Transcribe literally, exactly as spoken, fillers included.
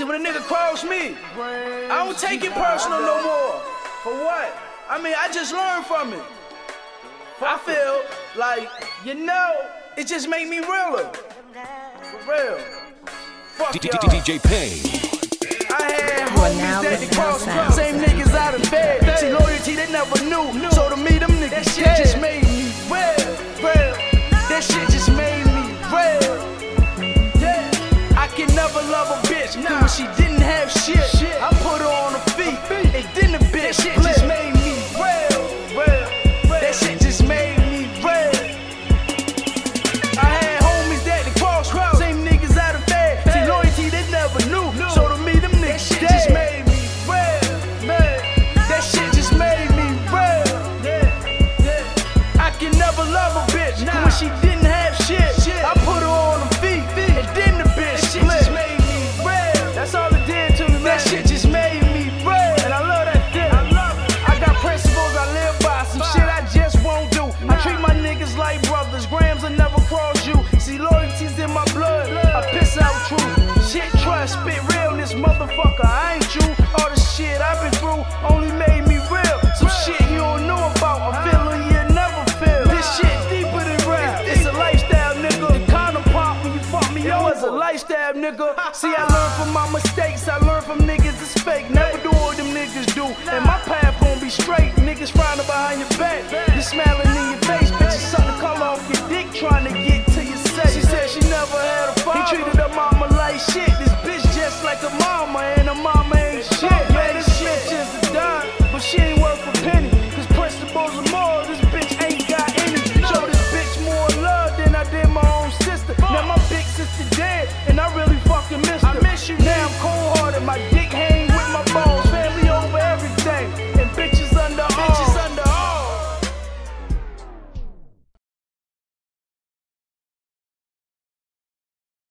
See, when a nigga cross me, I don't take it personal no more. For what? I mean, I just learned from it. I feel like, you know, it just made me realer. For real. Fuck y'all. D J Payne. I had homies that they crossed me. Same niggas out of bed. See, loyalty they never knew. So to me, them niggas, that shit just made me real, real. That shit just made me real. Yeah. I can never love a bitch. Cause when she didn't have shit, I put her on her feet. And then the bitch shit just made me real, real. That shit just made me real. I had homies that they crossed me. Same niggas out of bed. See, loyalty they never knew. So to me, them niggas, that shit just made me real, man. That shit just made me real. I can never love a bitch. Cause when she didn't have shit, I put her on her feet. And then the bitch split. That shit just made me real. That's all it did to me, man. That shit just made me real. And I love that shit. I love it. I got principles I live by. Some shit I just won't do. I treat my niggas like brothers. Grams will never cross you. See, loyalty's in my blood. I piss out truth. Shit, trust, spit realness, motherfucker. I ain't you. All the shit I've been through only made me real. Some shit you don't know about. A feeling you never feel. This shit deeper than rap. It's a lifestyle, nigga. The condom pop when you fuck me over. It's a lifestyle, nigga. See, I learned from my mistakes. I learned from niggas that's fake. Never do what them niggas do. And my path gon' be straight. Niggas frowning behind your back. You smiling in your face. Bitches suck the color off your dick trying to get to your safe. She said she never had a father. He treated her